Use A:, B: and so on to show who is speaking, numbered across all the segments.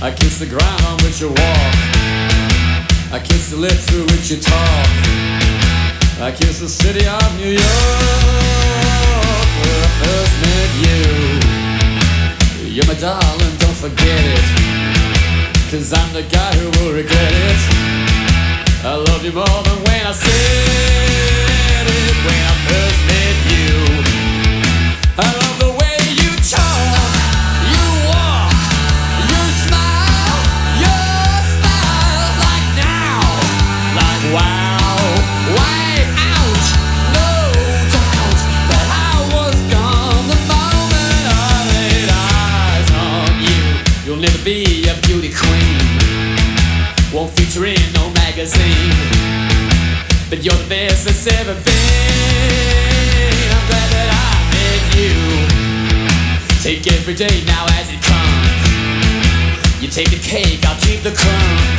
A: I kiss the ground on which you walk. I kiss the lips through which you talk. I kiss the city of New York, where I first met you. You're my darling, don't forget it, 'cause I'm the guy who will regret it. I love you more than when I said it when I first met you. I love the way you talk, you walk, you smile, your style, like now, like wow, way out, no doubt that I was gone the moment I laid eyes on you. You'll never be a beauty queen, won't feature in no magazine, but you're the best that's ever been. I'm glad that I met you. Take every day now as it comes. You take the cake, I'll keep the crumbs.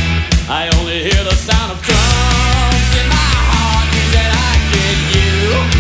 A: I only hear the sound of drums in my heart means that I get you.